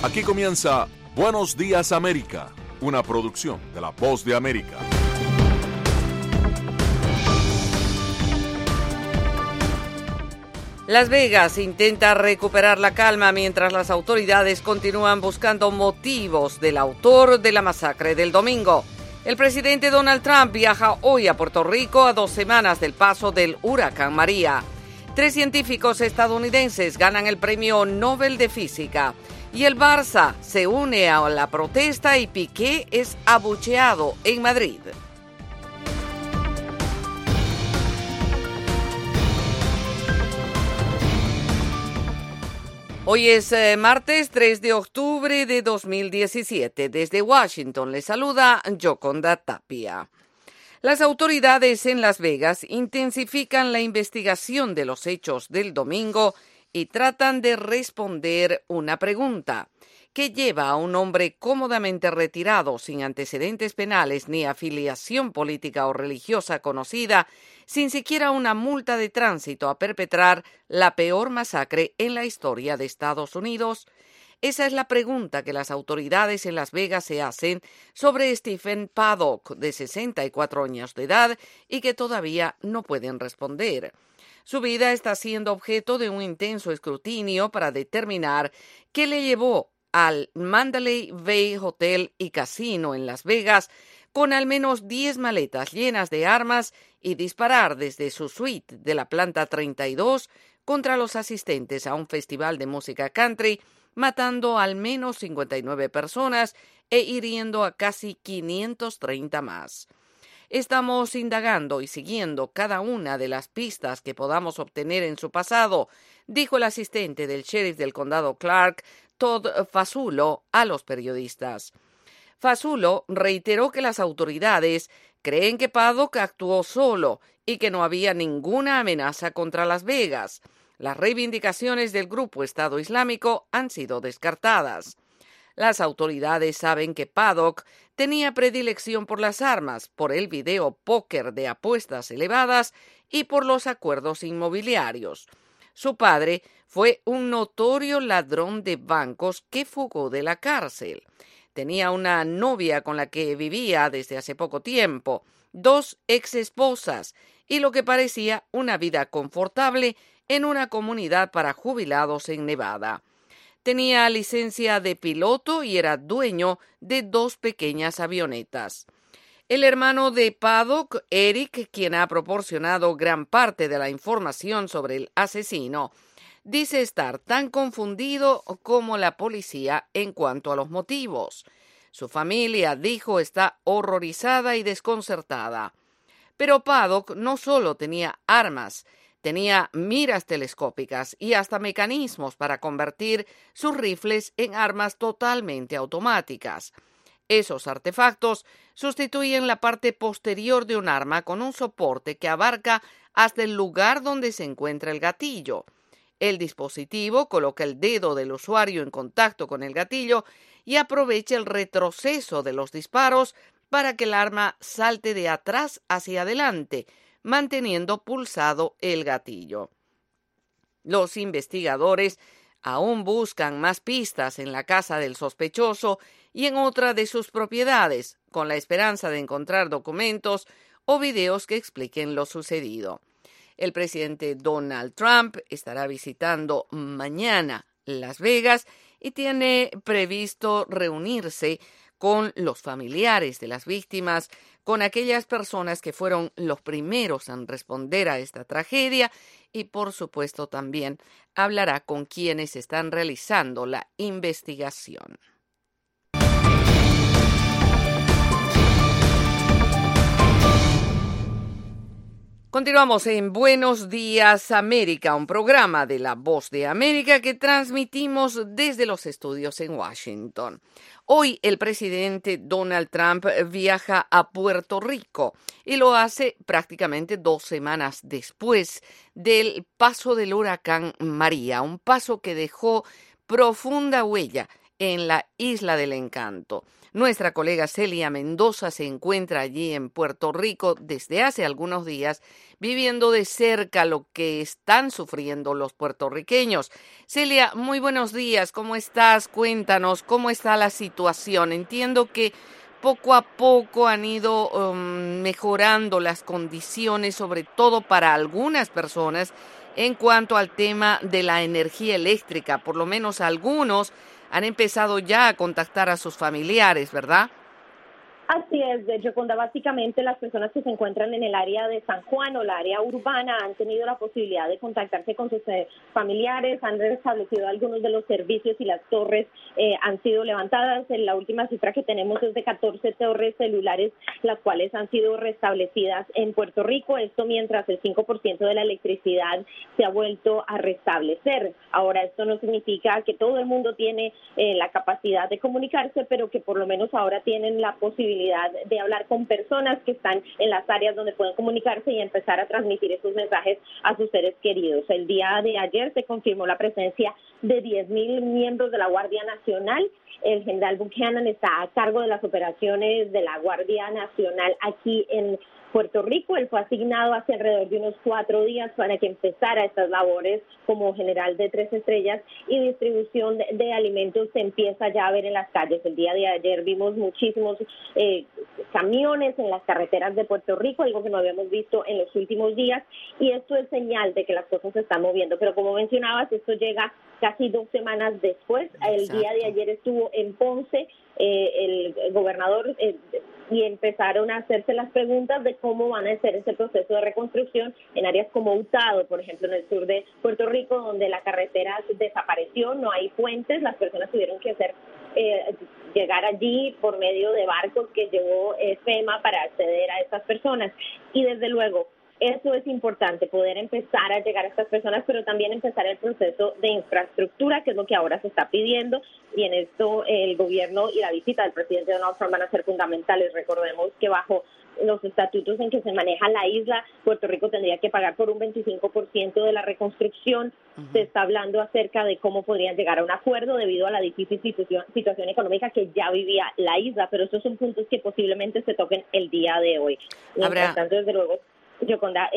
Aquí comienza Buenos Días América, una producción de La Voz de América. Las Vegas intenta recuperar la calma mientras las autoridades continúan buscando motivos del autor de la masacre del domingo. El presidente Donald Trump viaja hoy a Puerto Rico a 2 semanas del paso del huracán María. 3 científicos estadounidenses ganan el Premio Nobel de Física. Y el Barça se une a la protesta y Piqué es abucheado en Madrid. Hoy es martes 3 de octubre de 2017. Desde Washington le saluda Yoconda Tapia. Las autoridades en Las Vegas intensifican la investigación de los hechos del domingo y tratan de responder una pregunta. ¿Qué lleva a un hombre cómodamente retirado, sin antecedentes penales ni afiliación política o religiosa conocida, sin siquiera una multa de tránsito, a perpetrar la peor masacre en la historia de Estados Unidos? Esa es la pregunta que las autoridades en Las Vegas se hacen sobre Stephen Paddock, de 64 años de edad, y que todavía no pueden responder. Su vida está siendo objeto de un intenso escrutinio para determinar qué le llevó al Mandalay Bay Hotel y Casino en Las Vegas con al menos 10 maletas llenas de armas y disparar desde su suite de la planta 32 contra los asistentes a un festival de música country, matando al menos 59 personas e hiriendo a casi 530 más. Estamos indagando y siguiendo cada una de las pistas que podamos obtener en su pasado, dijo el asistente del sheriff del condado Clark, Todd Fasullo, a los periodistas. Fasullo reiteró que las autoridades creen que Paddock actuó solo y que no había ninguna amenaza contra Las Vegas. Las reivindicaciones del grupo Estado Islámico han sido descartadas. Las autoridades saben que Paddock tenía predilección por las armas, por el video póker de apuestas elevadas y por los acuerdos inmobiliarios. Su padre fue un notorio ladrón de bancos que fugó de la cárcel. Tenía una novia con la que vivía desde hace poco tiempo, 2 exesposas y lo que parecía una vida confortable en una comunidad para jubilados en Nevada. Tenía licencia de piloto y era dueño de 2 pequeñas avionetas. El hermano de Paddock, Eric, quien ha proporcionado gran parte de la información sobre el asesino, dice estar tan confundido como la policía en cuanto a los motivos. Su familia, dijo, está horrorizada y desconcertada. Pero Paddock no solo tenía armas, tenía miras telescópicas y hasta mecanismos para convertir sus rifles en armas totalmente automáticas. Esos artefactos sustituyen la parte posterior de un arma con un soporte que abarca hasta el lugar donde se encuentra el gatillo. El dispositivo coloca el dedo del usuario en contacto con el gatillo y aprovecha el retroceso de los disparos para que el arma salte de atrás hacia adelante, manteniendo pulsado el gatillo. Los investigadores aún buscan más pistas en la casa del sospechoso y en otra de sus propiedades, con la esperanza de encontrar documentos o videos que expliquen lo sucedido. El presidente Donald Trump estará visitando mañana Las Vegas y tiene previsto reunirse con los familiares de las víctimas, con aquellas personas que fueron los primeros en responder a esta tragedia y, por supuesto, también hablará con quienes están realizando la investigación. Continuamos en Buenos Días América, un programa de La Voz de América que transmitimos desde los estudios en Washington. Hoy el presidente Donald Trump viaja a Puerto Rico y lo hace prácticamente 2 semanas después del paso del huracán María, un paso que dejó profunda huella en la Isla del Encanto. Nuestra colega Celia Mendoza se encuentra allí en Puerto Rico desde hace algunos días, viviendo de cerca lo que están sufriendo los puertorriqueños. Celia, muy buenos días, ¿cómo estás? Cuéntanos, ¿cómo está la situación? Entiendo que poco a poco han ido mejorando las condiciones, sobre todo para algunas personas, en cuanto al tema de la energía eléctrica. Por lo menos algunos han empezado ya a contactar a sus familiares, ¿verdad? Así es, de hecho, básicamente las personas que se encuentran en el área de San Juan o la área urbana han tenido la posibilidad de contactarse con sus familiares, han restablecido algunos de los servicios y las torres han sido levantadas. La última cifra que tenemos es de 14 torres celulares, las cuales han sido restablecidas en Puerto Rico, esto mientras el 5% de la electricidad se ha vuelto a restablecer. Ahora, esto no significa que todo el mundo tiene la capacidad de comunicarse, pero que por lo menos ahora tienen la posibilidad de hablar con personas que están en las áreas donde pueden comunicarse y empezar a transmitir esos mensajes a sus seres queridos. El día de ayer se confirmó la presencia de 10,000 miembros de la Guardia Nacional. El general Buchanan está a cargo de las operaciones de la Guardia Nacional aquí en Puerto Rico. Él fue asignado hace alrededor de unos 4 días para que empezara estas labores como general de 3 estrellas, y distribución de alimentos se empieza ya a ver en las calles. El día de ayer vimos muchísimos camiones en las carreteras de Puerto Rico, algo que no habíamos visto en los últimos días, y esto es señal de que las cosas se están moviendo. Pero como mencionabas, esto llega casi 2 semanas después. El día de ayer estuvo en Ponce el gobernador y empezaron a hacerse las preguntas de cómo van a hacer ese proceso de reconstrucción en áreas como Utuado, por ejemplo, en el sur de Puerto Rico, donde la carretera desapareció, no hay puentes, las personas tuvieron que llegar allí por medio de barcos que llevó FEMA para acceder a estas personas. Y desde luego, eso es importante, poder empezar a llegar a estas personas, pero también empezar el proceso de infraestructura, que es lo que ahora se está pidiendo, y en esto el gobierno y la visita del presidente Donald Trump van a ser fundamentales. Recordemos que bajo los estatutos en que se maneja la isla, Puerto Rico tendría que pagar por un 25% de la reconstrucción. Se está hablando acerca de cómo podrían llegar a un acuerdo debido a la difícil situación económica que ya vivía la isla, pero estos son puntos que posiblemente se toquen el día de hoy. Mientras tanto, desde luego, Yoconda,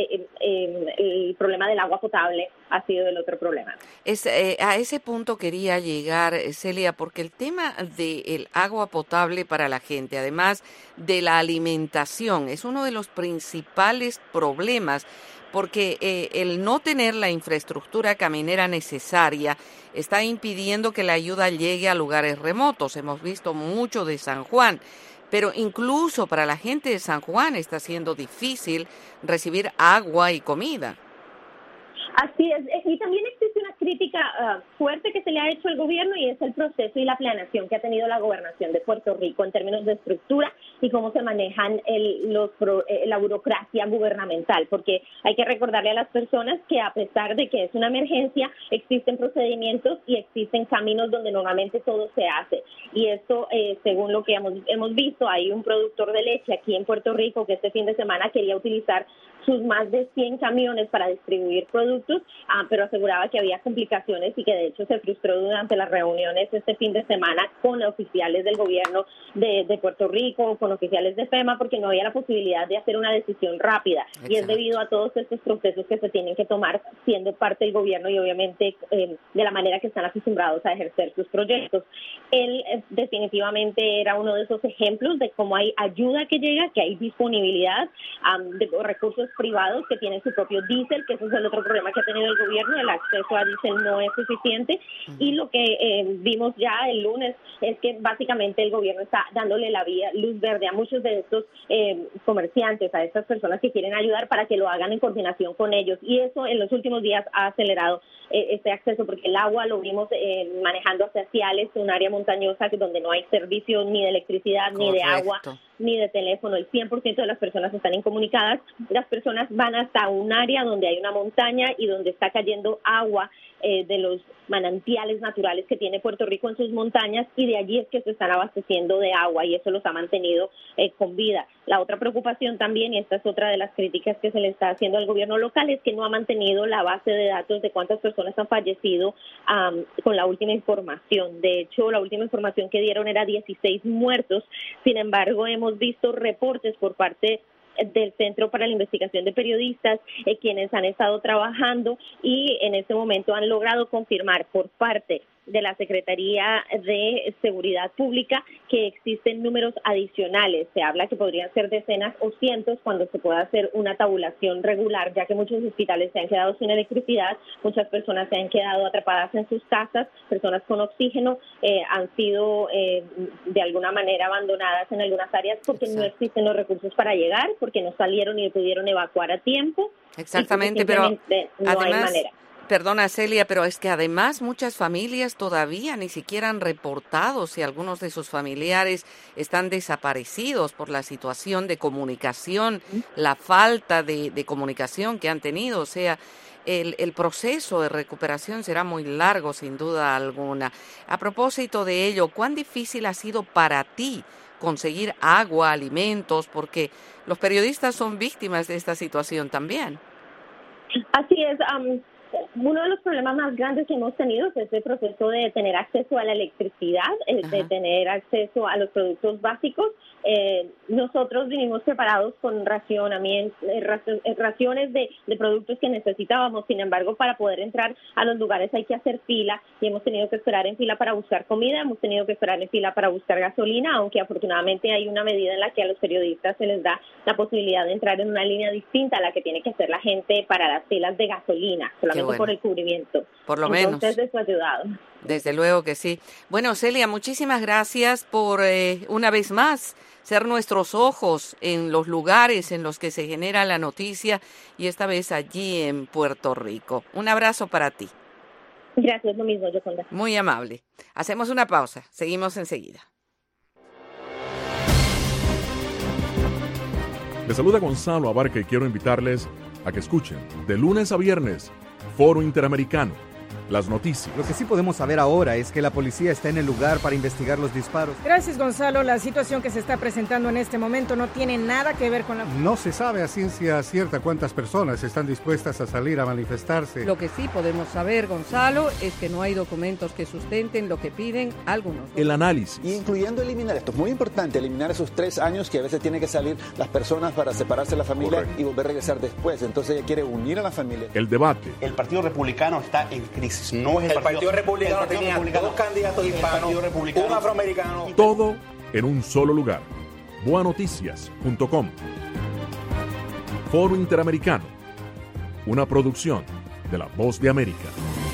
el problema del agua potable ha sido el otro problema. A ese punto quería llegar, Celia, porque el tema del agua potable para la gente, además de la alimentación, es uno de los principales problemas, porque el no tener la infraestructura caminera necesaria está impidiendo que la ayuda llegue a lugares remotos. Hemos visto mucho de San Juan. Pero incluso para la gente de San Juan está siendo difícil recibir agua y comida. Así es, y también existe una crítica fuerte que se le ha hecho al gobierno, y es el proceso y la planeación que ha tenido la gobernación de Puerto Rico en términos de estructura y cómo se manejan la burocracia gubernamental, porque hay que recordarle a las personas que a pesar de que es una emergencia, existen procedimientos y existen caminos donde normalmente todo se hace, y esto, según lo que hemos visto, hay un productor de leche aquí en Puerto Rico que este fin de semana quería utilizar sus más de 100 camiones para distribuir productos, pero aseguraba que había complicaciones y que de hecho se frustró durante las reuniones este fin de semana con oficiales del gobierno de Puerto Rico, con oficiales de FEMA, porque no había la posibilidad de hacer una decisión rápida. Exacto. Y es debido a todos estos procesos que se tienen que tomar siendo parte del gobierno y obviamente de la manera que están acostumbrados a ejercer sus proyectos. Él definitivamente era uno de esos ejemplos de cómo hay ayuda que llega, que hay disponibilidad de recursos privados que tienen su propio diésel, que ese es el otro problema que ha tenido el gobierno. El acceso a diésel no es suficiente, y lo que vimos ya el lunes es que básicamente el gobierno está dándole la luz verde a muchos de estos comerciantes, a estas personas que quieren ayudar, para que lo hagan en coordinación con ellos, y eso en los últimos días ha acelerado este acceso, porque el agua lo vimos manejando hacia Ciales, un área montañosa donde no hay servicio ni de electricidad. Correcto. Ni de agua ni de teléfono. El 100% de las personas están incomunicadas. Las personas van hasta un área donde hay una montaña y donde está cayendo agua de los manantiales naturales que tiene Puerto Rico en sus montañas, y de allí es que se están abasteciendo de agua, y eso los ha mantenido con vida. La otra preocupación también, y esta es otra de las críticas que se le está haciendo al gobierno local, es que no ha mantenido la base de datos de cuántas personas han fallecido con la última información. De hecho, la última información que dieron era 16 muertos. Sin embargo, hemos visto reportes por parte del Centro para la Investigación de Periodistas, quienes han estado trabajando y en este momento han logrado confirmar por parte de la Secretaría de Seguridad Pública que existen números adicionales. Se habla que podrían ser decenas o cientos cuando se pueda hacer una tabulación regular, ya que muchos hospitales se han quedado sin electricidad, muchas personas se han quedado atrapadas en sus casas, personas con oxígeno han sido de alguna manera abandonadas en algunas áreas porque no existen los recursos para llegar, porque no salieron y pudieron evacuar a tiempo. Exactamente, pero no además, hay manera. Perdona, Celia, pero es que además muchas familias todavía ni siquiera han reportado si algunos de sus familiares están desaparecidos por la situación de comunicación, la falta de comunicación que han tenido. O sea, el proceso de recuperación será muy largo, sin duda alguna. A propósito de ello, ¿cuán difícil ha sido para ti conseguir agua, alimentos? Porque los periodistas son víctimas de esta situación también. Así es. Uno de los problemas más grandes que hemos tenido es este proceso de tener acceso a la electricidad, de tener acceso a los productos básicos. Nosotros vinimos preparados con raciones de productos que necesitábamos. Sin embargo, para poder entrar a los lugares hay que hacer fila, y hemos tenido que esperar en fila para buscar comida, hemos tenido que esperar en fila para buscar gasolina, aunque afortunadamente hay una medida en la que a los periodistas se les da la posibilidad de entrar en una línea distinta a la que tiene que hacer la gente para las filas de gasolina, solamente por el cubrimiento. Por lo menos. Entonces, eso ha ayudado. Desde luego que sí. Bueno, Celia, muchísimas gracias por una vez más ser nuestros ojos en los lugares en los que se genera la noticia, y esta vez allí en Puerto Rico. Un abrazo para ti. Gracias, lo mismo, Yoconda. Muy amable. Hacemos una pausa. Seguimos enseguida. Les saluda Gonzalo Abarca y quiero invitarles a que escuchen de lunes a viernes Foro Interamericano. Las noticias. Lo que sí podemos saber ahora es que la policía está en el lugar para investigar los disparos. Gracias, Gonzalo. La situación que se está presentando en este momento no tiene nada que ver con la... No se sabe a ciencia cierta cuántas personas están dispuestas a salir a manifestarse. Lo que sí podemos saber, Gonzalo, es que no hay documentos que sustenten lo que piden algunos. El análisis. Y incluyendo eliminar, esto es muy importante, eliminar esos 3 años que a veces tienen que salir las personas para separarse de la familia. Correcto. Y volver a regresar después. Entonces ella quiere unir a la familia. El debate. El Partido Republicano está en crisis. No es el Partido Republicano tenía 2 candidatos hispanos, un afroamericano. Todo en un solo lugar. Boanoticias.com. Foro Interamericano. Una producción de La Voz de América.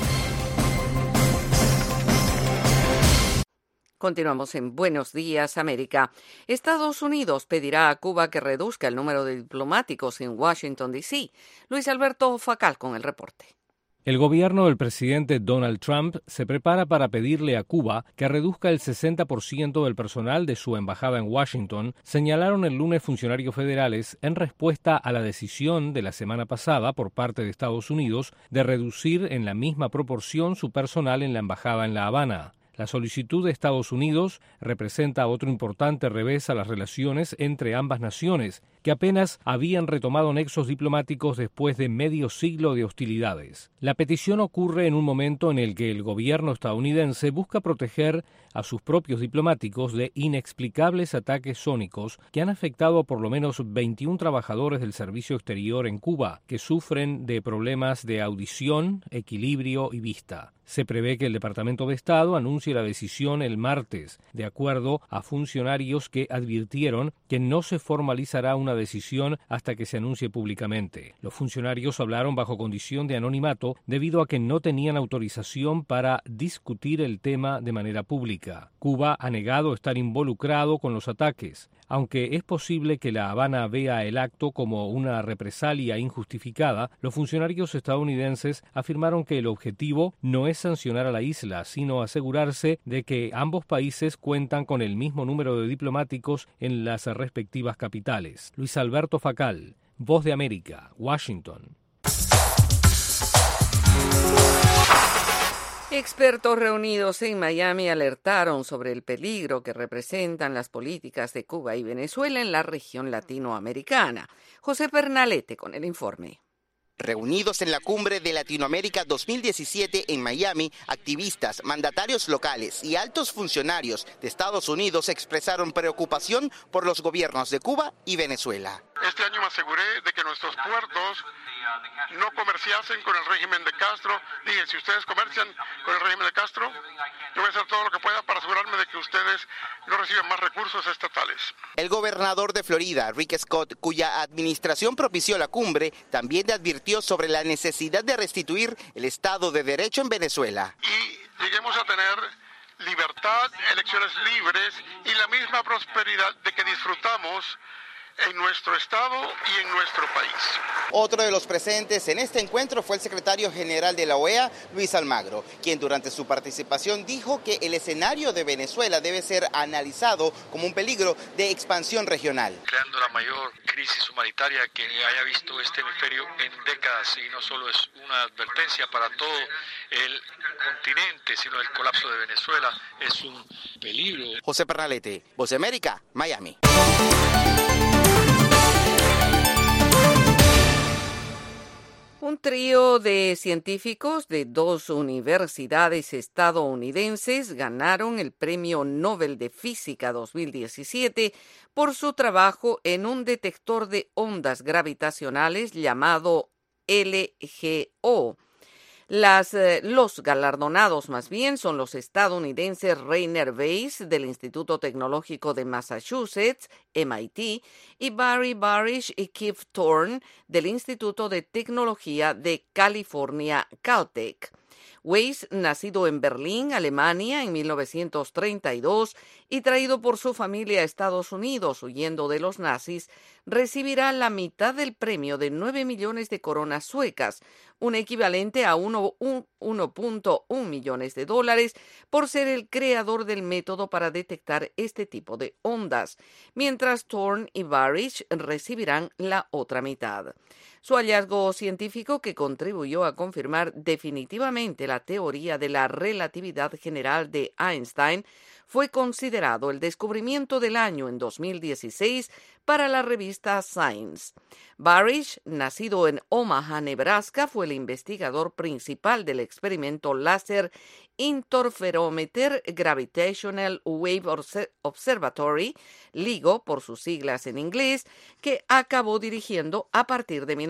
Continuamos en Buenos Días, América. Estados Unidos pedirá a Cuba que reduzca el número de diplomáticos en Washington, D.C. Luis Alberto Facal con el reporte. El gobierno del presidente Donald Trump se prepara para pedirle a Cuba que reduzca el 60% del personal de su embajada en Washington, señalaron el lunes funcionarios federales en respuesta a la decisión de la semana pasada por parte de Estados Unidos de reducir en la misma proporción su personal en la embajada en La Habana. La solicitud de Estados Unidos representa otro importante revés a las relaciones entre ambas naciones, que apenas habían retomado nexos diplomáticos después de medio siglo de hostilidades. La petición ocurre en un momento en el que el gobierno estadounidense busca proteger a sus propios diplomáticos de inexplicables ataques sónicos que han afectado a por lo menos 21 trabajadores del servicio exterior en Cuba, que sufren de problemas de audición, equilibrio y vista. Se prevé que el Departamento de Estado anuncie la decisión el martes, de acuerdo a funcionarios que advirtieron que no se formalizará una decisión hasta que se anuncie públicamente. Los funcionarios hablaron bajo condición de anonimato debido a que no tenían autorización para discutir el tema de manera pública. Cuba ha negado estar involucrado con los ataques. Aunque es posible que La Habana vea el acto como una represalia injustificada, los funcionarios estadounidenses afirmaron que el objetivo no es sancionar a la isla, sino asegurarse de que ambos países cuentan con el mismo número de diplomáticos en las respectivas capitales. Luis Alberto Facal, Voz de América, Washington. Expertos reunidos en Miami alertaron sobre el peligro que representan las políticas de Cuba y Venezuela en la región latinoamericana. José Pernalete con el informe. Reunidos en la Cumbre de Latinoamérica 2017 en Miami, activistas, mandatarios locales y altos funcionarios de Estados Unidos expresaron preocupación por los gobiernos de Cuba y Venezuela. Este año me aseguré de que nuestros puertos no comerciasen con el régimen de Castro. Dije, si ustedes comercian con el régimen de Castro, yo voy a hacer todo lo que pueda para asegurarme de que ustedes no reciban más recursos estatales. El gobernador de Florida, Rick Scott, cuya administración propició la cumbre, también advirtió sobre la necesidad de restituir el Estado de Derecho en Venezuela. Y lleguemos a tener libertad, elecciones libres y la misma prosperidad de que disfrutamos en nuestro estado y en nuestro país. Otro de los presentes en este encuentro fue el secretario general de la OEA, Luis Almagro, quien durante su participación dijo que el escenario de Venezuela debe ser analizado como un peligro de expansión regional. Creando la mayor crisis humanitaria que haya visto este hemisferio en décadas, y no solo es una advertencia para todo el continente, sino el colapso de Venezuela es un peligro. José Pernalete, Voz de América, Miami. Un trío de científicos de 2 universidades estadounidenses ganaron el Premio Nobel de Física 2017 por su trabajo en un detector de ondas gravitacionales llamado LGO. Los galardonados más bien son los estadounidenses Rainer Weiss del Instituto Tecnológico de Massachusetts, MIT, y Barry Barish y Keith Thorne del Instituto de Tecnología de California, Caltech. Weiss, nacido en Berlín, Alemania, en 1932 y traído por su familia a Estados Unidos huyendo de los nazis, recibirá la mitad del premio de 9 millones de coronas suecas, un equivalente a 1.1 millones de dólares, por ser el creador del método para detectar este tipo de ondas, mientras Thorne y Barish recibirán la otra mitad. Su hallazgo científico, que contribuyó a confirmar definitivamente la teoría de la relatividad general de Einstein, fue considerado el descubrimiento del año en 2016 para la revista Science. Barish, nacido en Omaha, Nebraska, fue el investigador principal del experimento láser Interferometer Gravitational Wave Observatory, LIGO por sus siglas en inglés, que acabó dirigiendo a partir de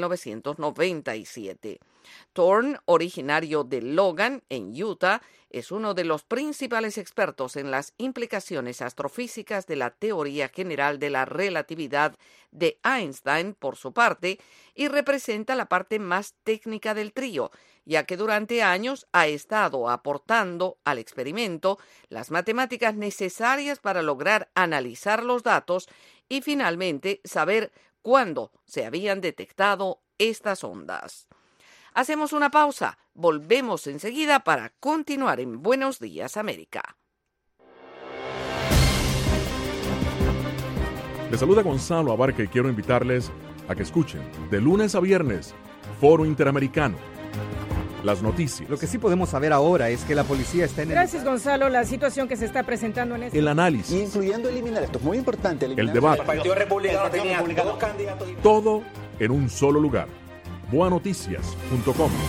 1997. Thorne, originario de Logan, en Utah, es uno de los principales expertos en las implicaciones astrofísicas de la teoría general de la relatividad de Einstein, por su parte, y representa la parte más técnica del trío, ya que durante años ha estado aportando al experimento las matemáticas necesarias para lograr analizar los datos y finalmente saber cuándo se habían detectado estas ondas. Hacemos una pausa, volvemos enseguida para continuar en Buenos Días, América. Les saluda Gonzalo Abarca y quiero invitarles a que escuchen de lunes a viernes Foro Interamericano. Las noticias. Lo que sí podemos saber ahora es que la policía está en Gracias, Gonzalo. La situación que se está presentando en el análisis. Incluyendo eliminar, esto es muy importante. El debate. El Partido Republicano tenía 2 candidatos. Todo en un solo lugar. Boanoticias.com.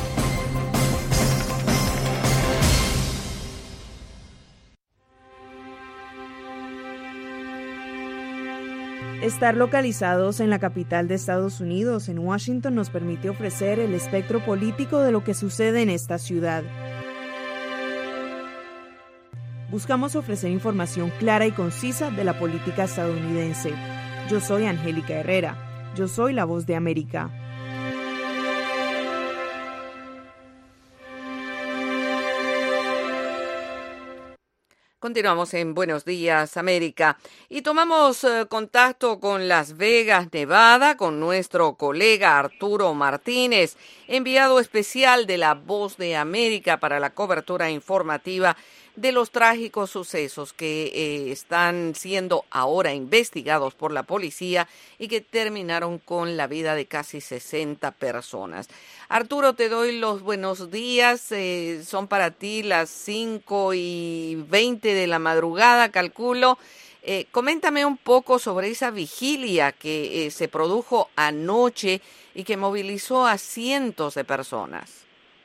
Estar localizados en la capital de Estados Unidos, en Washington, nos permite ofrecer el espectro político de lo que sucede en esta ciudad. Buscamos ofrecer información clara y concisa de la política estadounidense. Yo soy Angélica Herrera. Yo soy la Voz de América. Continuamos en Buenos Días, América, y tomamos contacto con Las Vegas, Nevada, con nuestro colega Arturo Martínez, enviado especial de La Voz de América para la cobertura informativa de los trágicos sucesos que están siendo ahora investigados por la policía y que terminaron con la vida de casi 60 personas. Arturo, te doy los buenos días. Son para ti las 5:20 de la madrugada, calculo. Coméntame un poco sobre esa vigilia que se produjo anoche y que movilizó a cientos de personas.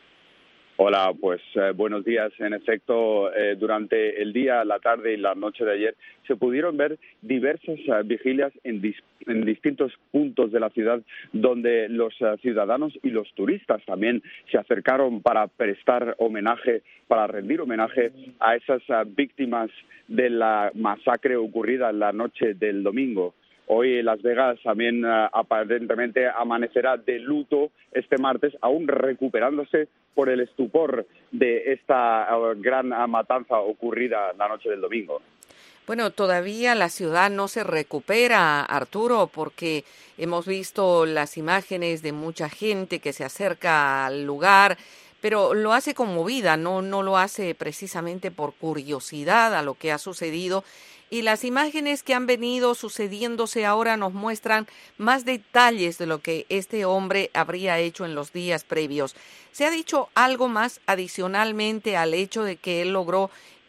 Hola, pues buenos días. En efecto, durante el día, la tarde y la noche de ayer se pudieron ver diversas vigilias en distintos puntos de la ciudad donde los ciudadanos y los turistas también se acercaron para prestar homenaje, para rendir homenaje a esas víctimas de la masacre ocurrida la noche del domingo. Hoy Las Vegas también aparentemente amanecerá de luto este martes, aún recuperándose por el estupor de esta gran matanza ocurrida la noche del domingo. Bueno, todavía la ciudad no se recupera, Arturo, porque hemos visto las imágenes de mucha gente que se acerca al lugar, pero lo hace conmovida, no lo hace precisamente por curiosidad a lo que ha sucedido. Y las imágenes que han venido sucediéndose ahora nos muestran más detalles de lo que este hombre habría hecho en los días previos. ¿Se ha dicho algo más adicionalmente al hecho de que él logró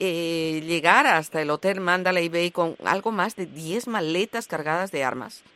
llegar hasta el Hotel Mandalay Bay con algo más de 10 maletas cargadas de armas?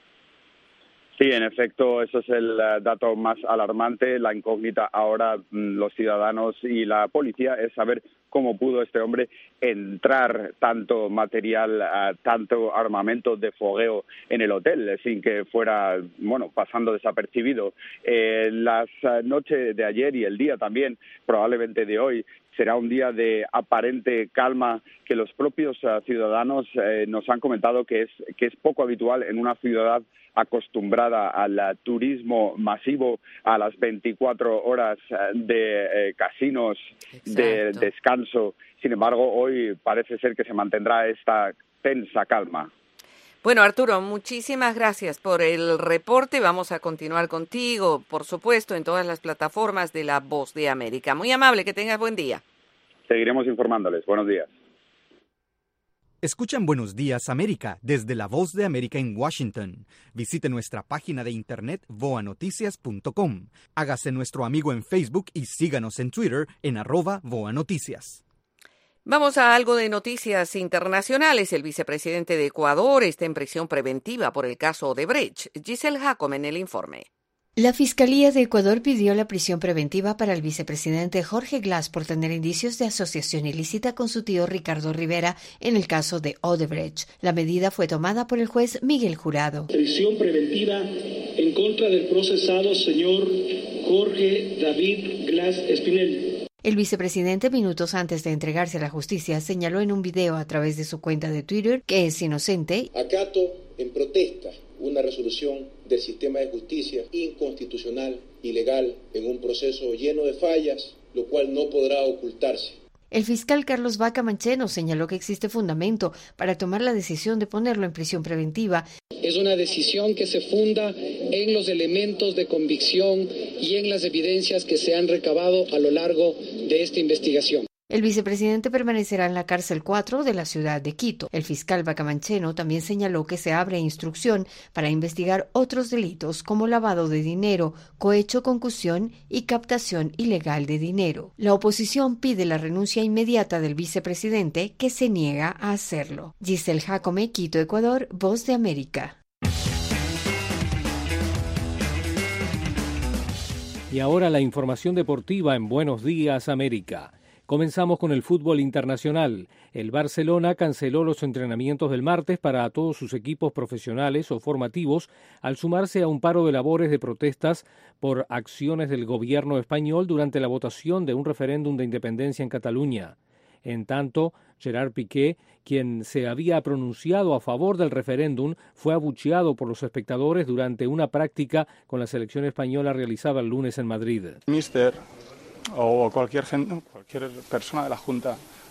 Sí, en efecto, eso es el dato más alarmante. La incógnita ahora, los ciudadanos y la policía, es saber cómo pudo este hombre entrar tanto material, tanto armamento de fogueo en el hotel sin que fuera, pasando desapercibido. Las noches de ayer y el día también, probablemente de hoy, será un día de aparente calma que los propios ciudadanos nos han comentado que es poco habitual en una ciudad acostumbrada al turismo masivo, a las 24 horas de casinos, de descanso. Sin embargo, hoy parece ser que se mantendrá esta tensa calma. Bueno, Arturo, muchísimas gracias por el reporte. Vamos a continuar contigo, por supuesto, en todas las plataformas de La Voz de América. Muy amable, que tengas buen día. Seguiremos informándoles. Buenos días. Escuchan Buenos Días América desde La Voz de América en Washington. Visite nuestra página de internet voanoticias.com. Hágase nuestro amigo en Facebook y síganos en Twitter en @voanoticias. Vamos a algo de noticias internacionales. El vicepresidente de Ecuador está en prisión preventiva por el caso Odebrecht. Giselle Jacome en el informe. La Fiscalía de Ecuador pidió la prisión preventiva para el vicepresidente Jorge Glass por tener indicios de asociación ilícita con su tío Ricardo Rivera en el caso de Odebrecht. La medida fue tomada por el juez Miguel Jurado. Prisión preventiva en contra del procesado señor Jorge David Glass Espinel. El vicepresidente, minutos antes de entregarse a la justicia, señaló en un video a través de su cuenta de Twitter que es inocente. Acato en protesta una resolución del sistema de justicia inconstitucional, ilegal, en un proceso lleno de fallas, lo cual no podrá ocultarse. El fiscal Carlos Vaca Mancheno señaló que existe fundamento para tomar la decisión de ponerlo en prisión preventiva. Es una decisión que se funda en los elementos de convicción y en las evidencias que se han recabado a lo largo de esta investigación. El vicepresidente permanecerá en la cárcel 4 de la ciudad de Quito. El fiscal Bacamancheno también señaló que se abre instrucción para investigar otros delitos como lavado de dinero, cohecho, concusión y captación ilegal de dinero. La oposición pide la renuncia inmediata del vicepresidente, que se niega a hacerlo. Giselle Jacome, Quito, Ecuador, Voz de América. Y ahora la información deportiva en Buenos Días, América. Comenzamos con el fútbol internacional. El Barcelona canceló los entrenamientos del martes para todos sus equipos profesionales o formativos al sumarse a un paro de labores de protestas por acciones del gobierno español durante la votación de un referéndum de independencia en Cataluña. En tanto, Gerard Piqué, quien se había pronunciado a favor del referéndum, fue abucheado por los espectadores durante una práctica con la selección española realizada el lunes en Madrid. Mister o cualquier persona de la Junta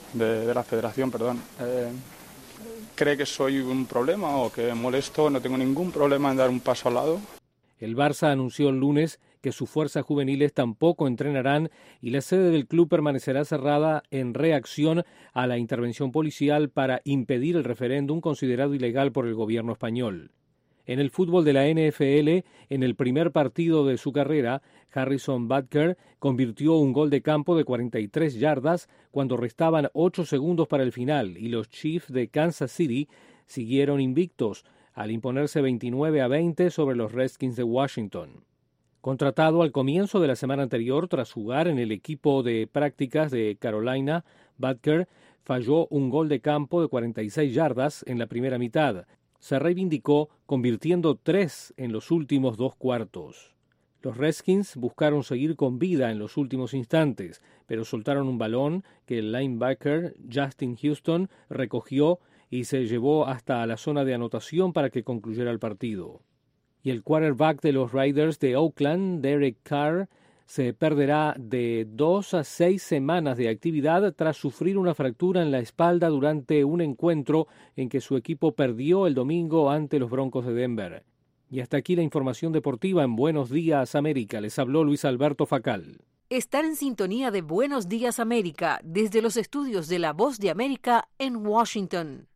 de la federación, perdón. ¿Cree que soy un problema o que molesto? No tengo ningún problema en dar un paso al lado. El Barça anunció el lunes que sus fuerzas juveniles tampoco entrenarán y la sede del club permanecerá cerrada en reacción a la intervención policial para impedir el referéndum considerado ilegal por el gobierno español. En el fútbol de la NFL, en el primer partido de su carrera, Harrison Butker convirtió un gol de campo de 43 yardas cuando restaban 8 segundos para el final y los Chiefs de Kansas City siguieron invictos al imponerse 29-20 sobre los Redskins de Washington. Contratado al comienzo de la semana anterior tras jugar en el equipo de prácticas de Carolina, Butker falló un gol de campo de 46 yardas en la primera mitad. Se reivindicó convirtiendo 3 en los últimos 2 cuartos. Los Redskins buscaron seguir con vida en los últimos instantes, pero soltaron un balón que el linebacker Justin Houston recogió y se llevó hasta la zona de anotación para que concluyera el partido. Y el quarterback de los Raiders de Oakland, Derek Carr, se perderá de 2 a 6 semanas de actividad tras sufrir una fractura en la espalda durante un encuentro en que su equipo perdió el domingo ante los Broncos de Denver. Y hasta aquí la información deportiva en Buenos Días América. Les habló Luis Alberto Facal. Estar en sintonía de Buenos Días América desde los estudios de La Voz de América en Washington.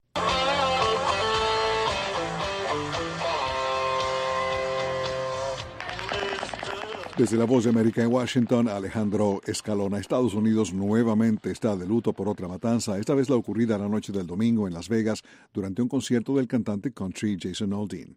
Desde La Voz de América en Washington, Alejandro Escalona. Estados Unidos nuevamente está de luto por otra matanza, esta vez la ocurrida la noche del domingo en Las Vegas durante un concierto del cantante country Jason Aldean.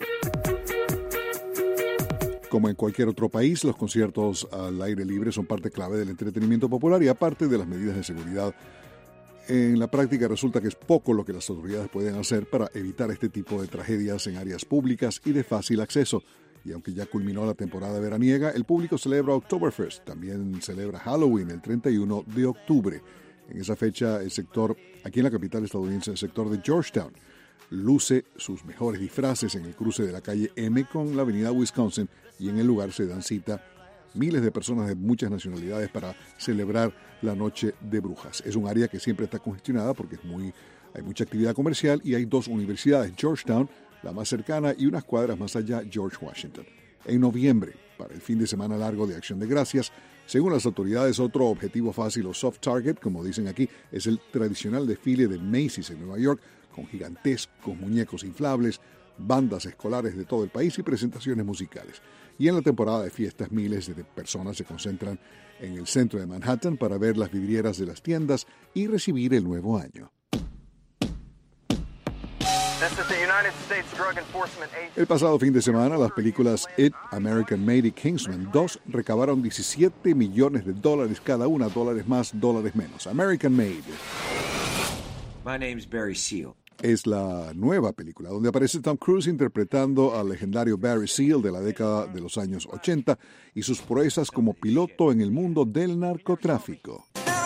Como en cualquier otro país, los conciertos al aire libre son parte clave del entretenimiento popular y aparte de las medidas de seguridad. En la práctica resulta que es poco lo que las autoridades pueden hacer para evitar este tipo de tragedias en áreas públicas y de fácil acceso. Y aunque ya culminó la temporada veraniega, el público celebra Oktoberfest, también celebra Halloween el 31 de octubre. En esa fecha, el sector, aquí en la capital estadounidense, el sector de Georgetown, luce sus mejores disfraces en el cruce de la calle M con la avenida Wisconsin, y en el lugar se dan cita miles de personas de muchas nacionalidades para celebrar la Noche de Brujas. Es un área que siempre está congestionada porque hay mucha actividad comercial y hay 2 universidades, Georgetown, la más cercana, y unas cuadras más allá, George Washington. En noviembre, para el fin de semana largo de Acción de Gracias, según las autoridades, otro objetivo fácil o soft target, como dicen aquí, es el tradicional desfile de Macy's en Nueva York, con gigantescos muñecos inflables, bandas escolares de todo el país y presentaciones musicales. Y en la temporada de fiestas, miles de personas se concentran en el centro de Manhattan para ver las vidrieras de las tiendas y recibir el nuevo año. El pasado fin de semana, las películas It, American Made y Kingsman 2 recabaron $17 millones cada una, dólares más, dólares menos. American Made. My name's Barry Seal. Es la nueva película, donde aparece Tom Cruise interpretando al legendario Barry Seal de la década de los años 80 y sus proezas como piloto en el mundo del narcotráfico.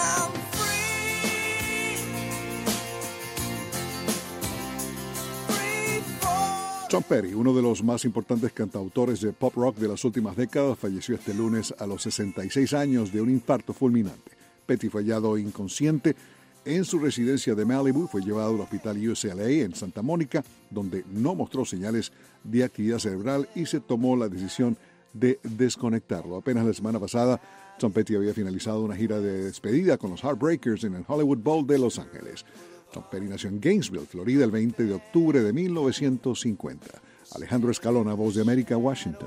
Tom Petty, uno de los más importantes cantautores de pop rock de las últimas décadas, falleció este lunes a los 66 años de un infarto fulminante. Petty fue hallado inconsciente en su residencia de Malibu, fue llevado al hospital UCLA en Santa Mónica, donde no mostró señales de actividad cerebral y se tomó la decisión de desconectarlo. Apenas la semana pasada, Tom Petty había finalizado una gira de despedida con los Heartbreakers en el Hollywood Bowl de Los Ángeles. Tom Petty nació en Gainesville, Florida, el 20 de octubre de 1950. Alejandro Escalona, Voz de América, Washington.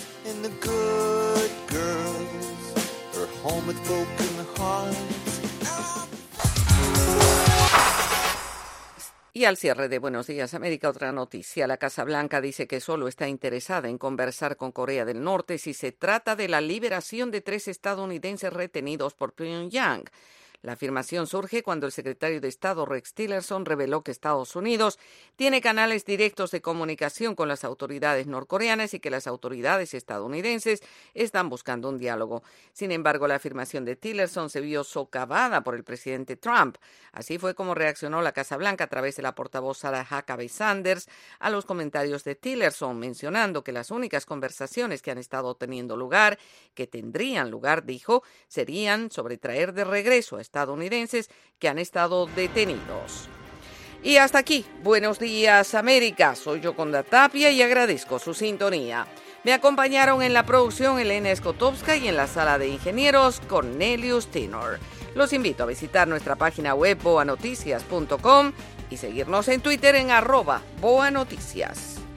Y al cierre de Buenos Días América, otra noticia. La Casa Blanca dice que solo está interesada en conversar con Corea del Norte si se trata de la liberación de 3 estadounidenses retenidos por Pyongyang. La afirmación surge cuando el secretario de Estado Rex Tillerson reveló que Estados Unidos tiene canales directos de comunicación con las autoridades norcoreanas y que las autoridades estadounidenses están buscando un diálogo. Sin embargo, la afirmación de Tillerson se vio socavada por el presidente Trump. Así fue como reaccionó la Casa Blanca a través de la portavoz Sarah Huckabee Sanders a los comentarios de Tillerson, mencionando que las únicas conversaciones que han estado teniendo lugar, que tendrían lugar, dijo, serían sobre traer de regreso a estadounidenses que han estado detenidos. Y hasta aquí, Buenos Días América. Soy Yoconda Tapia y agradezco su sintonía. Me acompañaron en la producción Elena Skotowska y en la sala de ingenieros Cornelius Tinor. Los invito a visitar nuestra página web boanoticias.com y seguirnos en Twitter en @boanoticias.